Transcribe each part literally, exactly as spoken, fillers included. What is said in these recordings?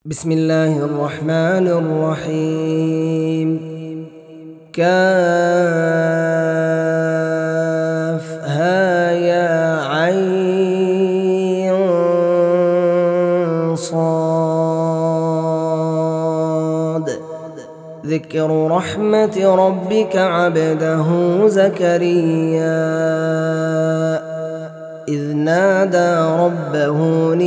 بسم الله الرحمن الرحيم. كافها يا عين صاد. ذكر رحمة ربك عبده زكريا إذ نادى ربه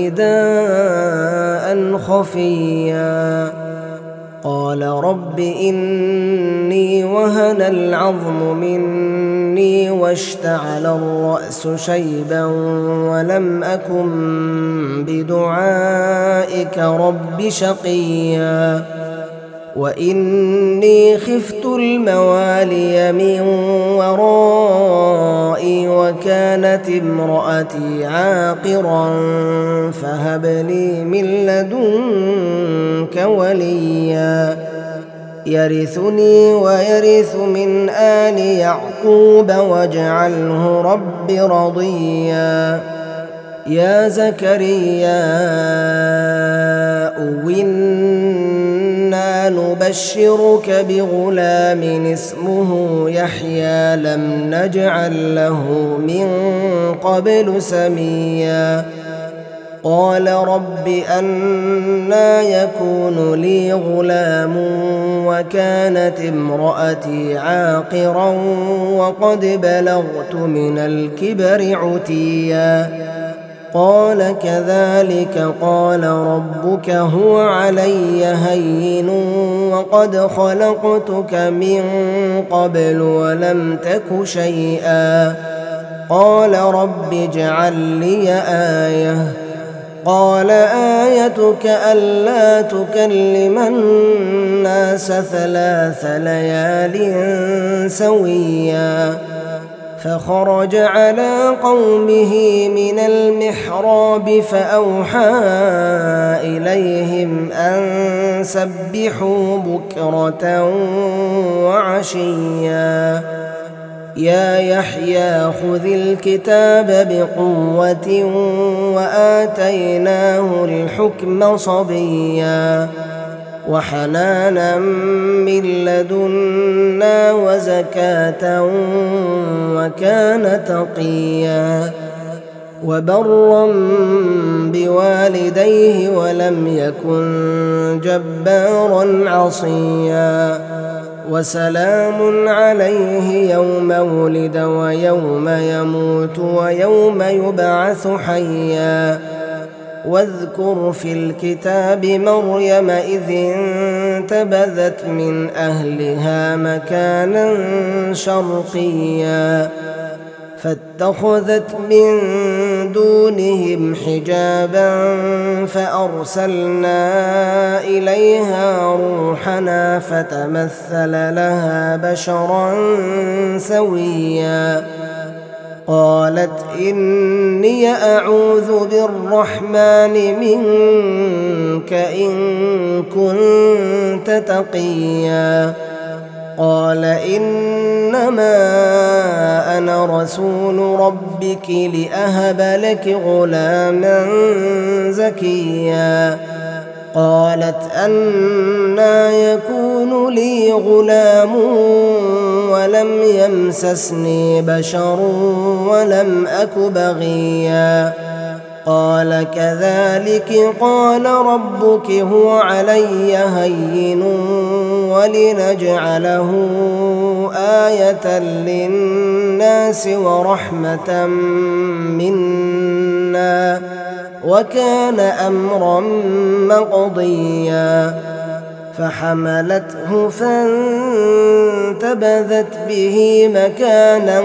نداء خفيا قال رب إني وهن العظم مني واشتعل الرأس شيبا ولم أكن بدعائك رب شقيا وإني خفت الموالي من ورائي وكانت امرأتي عاقرا فهب لي من لدنك وليا يرثني ويرث من آل يعقوب واجعله رب رضيا. يا زكريا إنا نبشرك بغلام اسمه يحيى لم نجعل له من قبل سميا قال رب أنى يكون لي غلام وكانت امرأتي عاقرا وقد بلغت من الكبر عتيا قال كذلك قال ربك هو علي هين وقد خلقتك من قبل ولم تك شيئا قال رب اجعل لي آية قال آيتك ألا تكلم الناس ثلاث ليال سويا فخرج على قومه من المحراب فأوحى إليهم أن سبحوا بكرة وعشيا يا يحيى خذ الكتاب بقوة وآتيناه الحكم صبيا وحنانا من لدنا وزكاة وكان تقيا وبرا بوالديه ولم يكن جبارا عصيا وسلام عليه يوم ولد ويوم يموت ويوم يبعث حيا واذكر في الكتاب مريم إذ انتبذت من أهلها مكانا شرقيا فاتخذت من دونهم حجابا فأرسلنا إليها روحنا فتمثل لها بشرا سويا قالت إني أعوذ بالرحمن منك إن كنت تقيا قال إنما أنا رسول ربك لأهب لك غلاما زكيا قالت أنى يكون لي غلام ولم يمسسني بشر ولم أك بغيا قال كذلك قال ربك هو علي هين ولنجعله آية للناس ورحمة منا وكان أمرا مقضيا فحملته فانتبذت به مكانا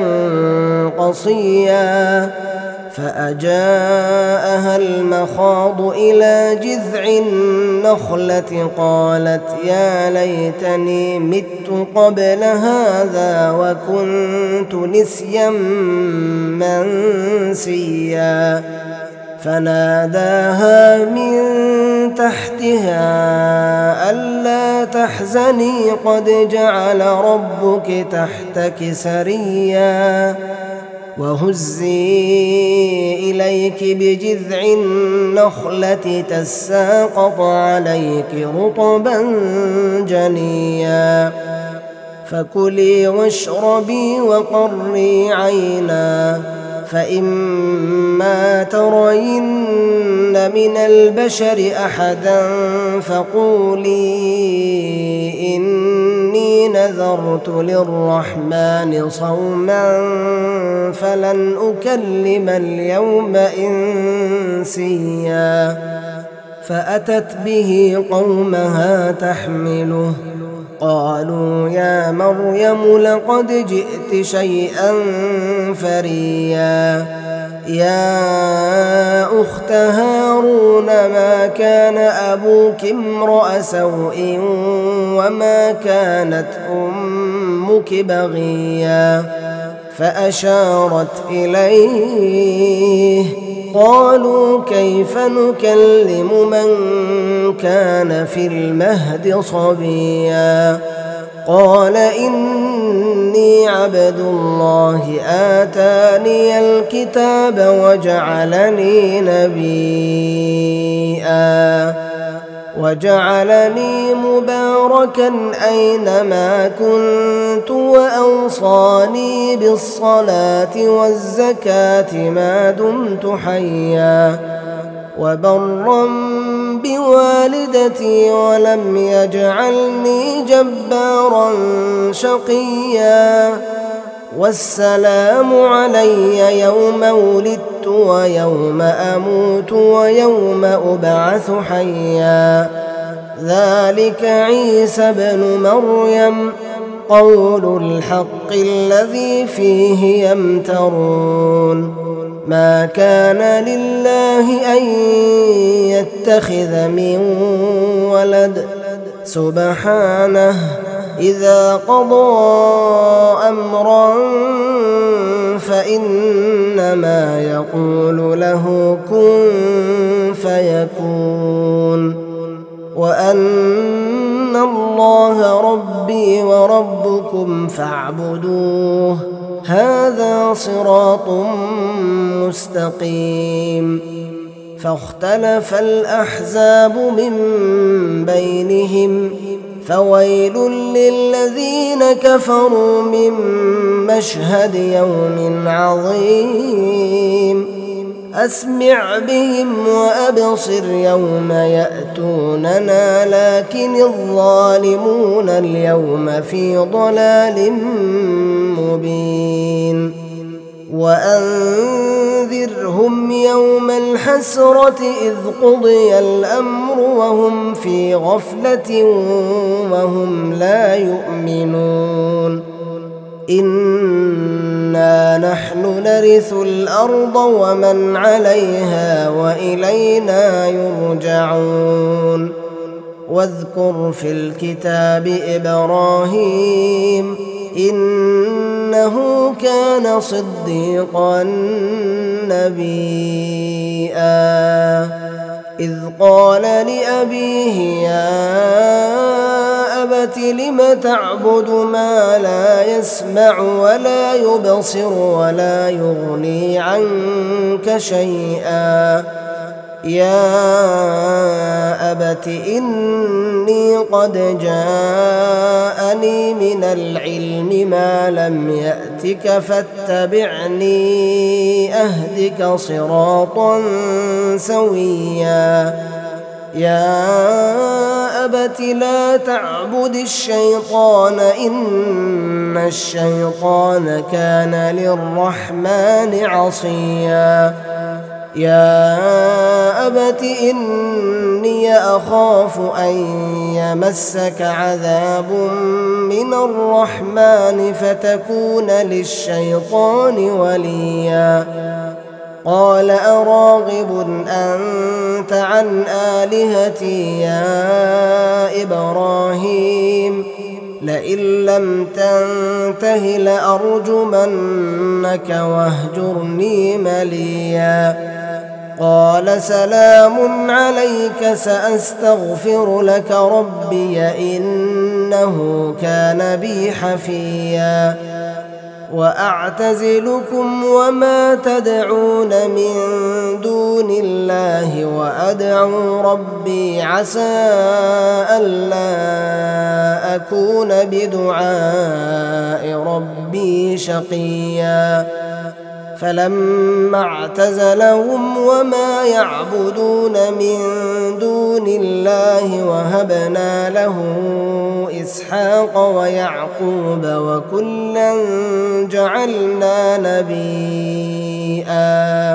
قصيا فأجاءها المخاض إلى جذع النخلة قالت يا ليتني مت قبل هذا وكنت نسيا منسيا فناداها من تحتها ألا تحزني قد جعل ربك تحتك سريا وهزي إليك بجذع النخلة تساقط عليك رطبا جنيا فكلي واشربي وقري عينا فإما ترين من البشر أحدا فقولي إني نذرت للرحمن صوما فلن أكلم اليوم إنسيا فأتت به قومها تحمله قالوا يا مريم لقد جئت شيئا فريا يا أخت هارون ما كان أبوك امرأ سوء وما كانت أمك بغيا فأشارت إليه قالوا كيف نكلم من كان في المهد صبيا قال إني عبد الله آتاني الكتاب وجعلني نبيا وجعلني مباركا أينما كنت وأوصاني بالصلاة والزكاة ما دمت حيا وبرا بوالدتي ولم يجعلني جبارا شقيا والسلام علي يوم ولدت ويوم أموت ويوم أبعث حيا ذلك عيسى بن مريم قول الحق الذي فيه يمترون ما كان لله أن يتخذ من ولد سبحانه إذا قضى أمرا فإنما يقول له كن فيكون وأن الله ربي وربكم فاعبدوه هذا صراط مستقيم فاختلف الأحزاب من بينهم فويل للذين كفروا من مشهد يوم عظيم أسمع بهم وأبصر يوم يأتوننا لكن الظالمون اليوم في ضلال مبين وأنذرهم يوم الحسرة إذ قضي الأمر وهم في غفلة وهم لا يؤمنون إنا نحن نرث الأرض ومن عليها وإلينا يرجعون واذكر في الكتاب إبراهيم إنه كان صديقا نبيا إذ قال لأبيه يا أبت لم تعبد ما لا يسمع ولا يبصر ولا يغني عنك شيئا يا أبت إني قد جاءني من العلم ما لم يأتك فاتبعني أهدك صراطا سويا يا أبت لا تعبد الشيطان إن الشيطان كان للرحمن عصيا يا أبت إني أخاف أن يمسك عذاب من الرحمن فتكون للشيطان وليا قال أراغب أنت عن آلهتي يا إبراهيم لئن لم تنته لأرجمنك واهجرني مليا قال سلام عليك سأستغفر لك ربي إنه كان بي حفيا وأعتزلكم وما تدعون من دون الله وأدعو ربي عسى ألا أكون بدعاء ربي شقيا فلما اعتزلهم وما يعبدون من دون الله وهبنا له إسحاق ويعقوب وكلا جعلنا نبيا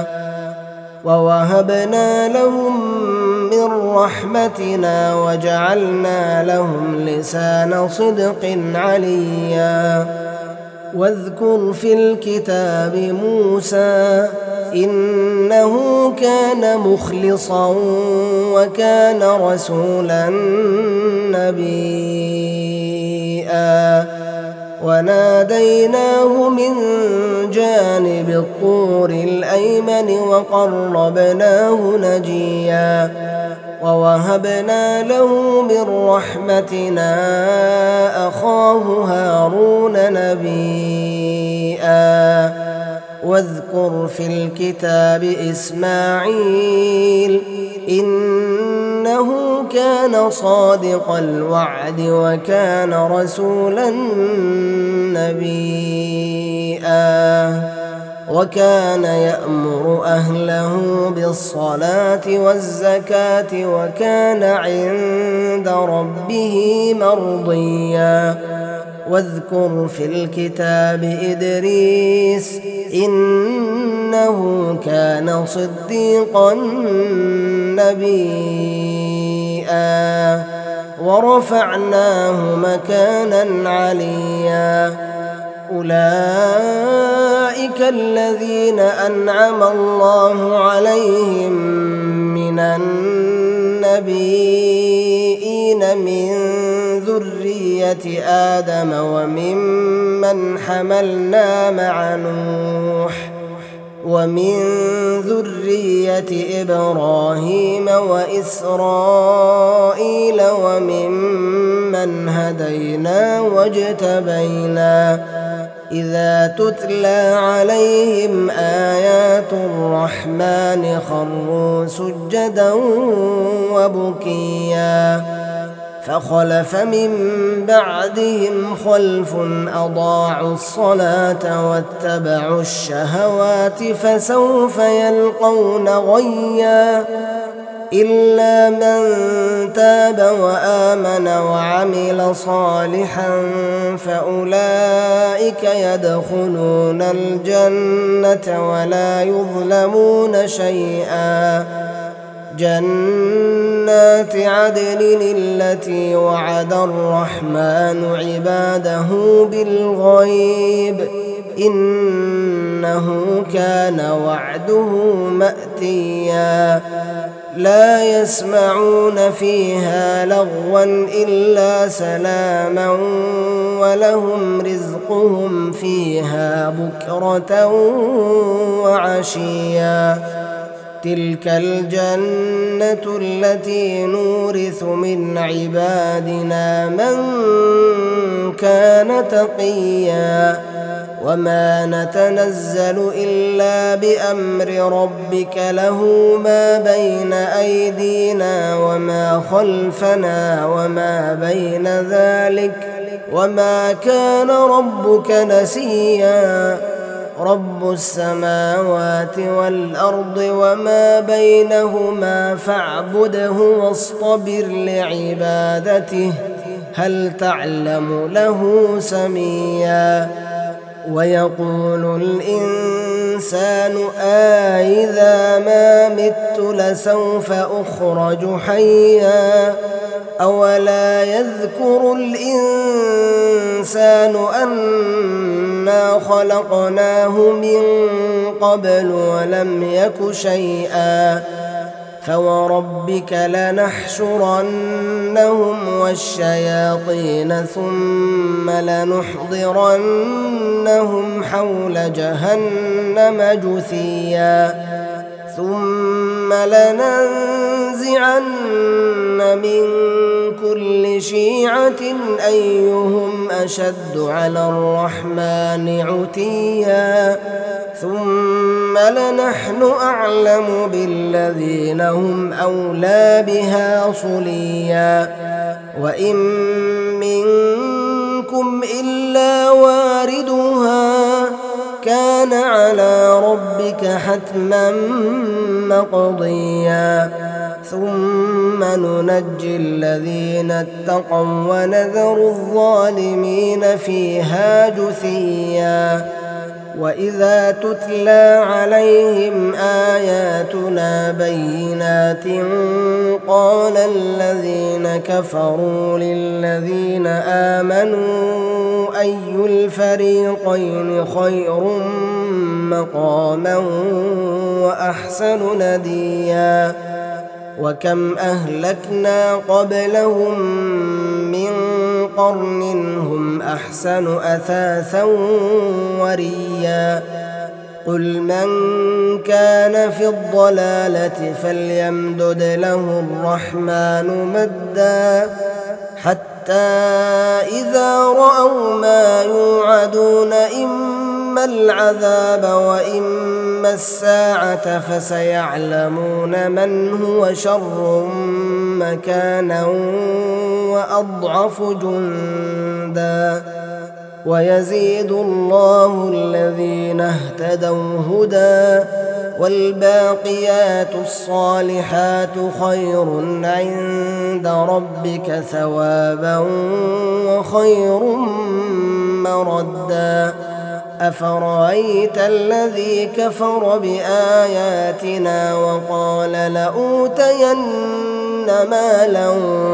ووهبنا لهم من رحمتنا وجعلنا لهم لسان صدق عليا واذكر في الكتاب موسى إنه كان مخلصا وكان رسولا نبيا وناديناه من جانب الطور الأيمن وقربناه نجيا ووهبنا له من رحمتنا أخاه هارون نبيا واذكر في الكتاب إسماعيل إنه كان صادق الوعد وكان رسولا نبيا وكان يأمر أهله بالصلاة والزكاة وكان عند ربه مرضيا واذكر في الكتاب إدريس إنه كان صديقا نبيا ورفعناه مكانا عليا أولئك الذين أنعم الله عليهم من النبيين من ذرية آدم وممن حملنا مع نوح ومن ذرية إبراهيم وإسرائيل وممن هدينا واجتبينا إذا تتلى عليهم آيات الرحمن خروا سجدا وبكيا فخلف من بعدهم خلف أضاعوا الصلاة واتبعوا الشهوات فسوف يلقون غيا إلا من تاب وآمن وعمل صالحا فأولئك يدخلون الجنة ولا يظلمون شيئا جنات عدن التي وعد الرحمن عباده بالغيب إنه كان وعده مأتيا لا يسمعون فيها لغوا إلا سلاما ولهم رزقهم فيها بكرة وعشيا تلك الجنة التي نورث من عبادنا من كان تقيا وما نتنزل إلا بأمر ربك له ما بين أيدينا وما خلفنا وما بين ذلك وما كان ربك نسيا رب السماوات والأرض وما بينهما فاعبده واصطبر لعبادته هل تعلم له سميا ويقول الإنسان أإذا ما مت لسوف أخرج حيا أولا يذكر الإنسان أنا خلقناه من قبل ولم يك شيئا فوربك لنحشرنهم والشياطين ثم لنحضرنهم حول جهنم جثيا ثم لننزعن من كل شيعة أيهم أشد على الرحمن عتيا ثم لنحن أعلم بالذين هم أولى بها صليا وإن منكم إلا واردها كان على ربك حتما مقضيا ثم ننجي الذين اتقوا ونذر الظالمين فيها جثيا وإذا تتلى عليهم آياتنا بينات قال الذين كفروا للذين آمنوا أي الفريقين خير مقاما وأحسن نديا وكم أهلكنا قبلهم من قرن هم أحسن أثاثا وريا قل من كان في الضلالة فليمدد له الرحمن مدا حتى إذا رأوا ما يوعدون إما العذاب وإما الساعة فسيعلمون من هو شر مكانا وأضعف جندا ويزيد الله الذين اهتدوا هدى والباقيات الصالحات خير عند ربك ثوابا وخير مردا أفرأيت الذي كفر بآياتنا وقال لأوتين مالا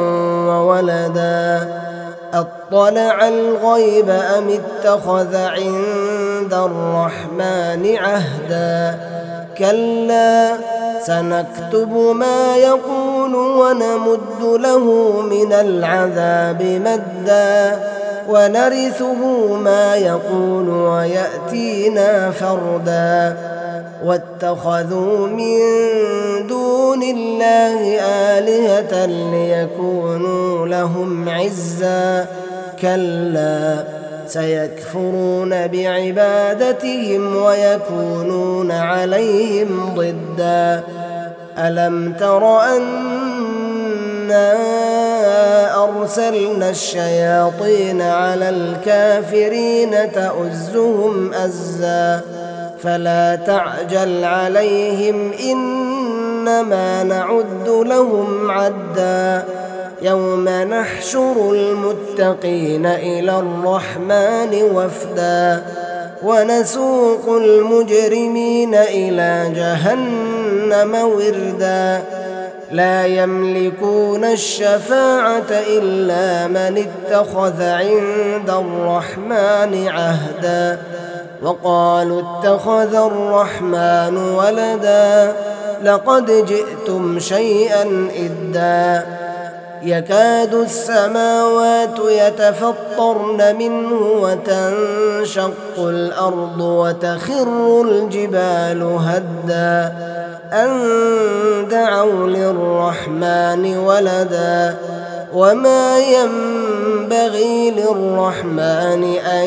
وولدا أطلع الغيب أم اتخذ عند الرحمن عهدا كلا سنكتب ما يقول ونمد له من العذاب مدا ونرثه ما يقول ويأتينا فردا واتخذوا من دون الله آلهة ليكونوا لهم عزا كلا سيكفرون بعبادتهم ويكونون عليهم ضدا ألم تر أنا أرسلنا الشياطين على الكافرين تؤزهم أزا فلا تعجل عليهم إنما نعد لهم عدا يوم نحشر المتقين إلى الرحمن وفدا ونسوق المجرمين إلى جهنم وردا لا يملكون الشفاعة إلا من اتخذ عند الرحمن عهدا وقالوا اتخذ الرحمن ولدا لقد جئتم شيئا إدا يكاد السماوات يتفطرن منه وتنشق الأرض وتخر الجبال هدا أن دعوا للرحمن ولدا وما ينبغي للرحمن أن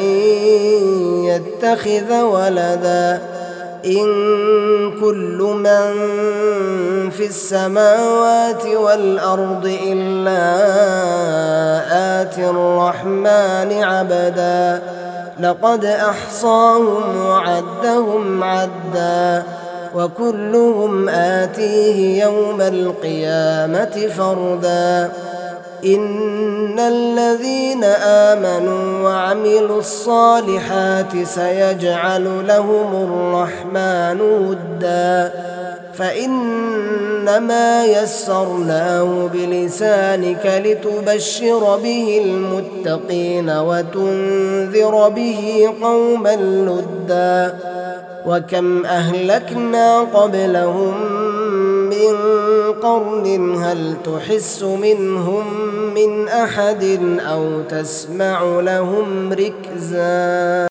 يتخذ ولدا إن كل من في السماوات والأرض إلا آتي الرحمن عبدا لقد أحصاهم وعدهم عدا وكلهم آتيه يوم القيامة فردا إن الذين آمنوا وعملوا الصالحات سيجعل لهم الرحمن ودا فإنما يسرناه بلسانك لتبشر به المتقين وتنذر به قوما لدا وكم أهلكنا قبلهم من قرن هل تحس منهم من أحد أو تسمع لهم ركزا.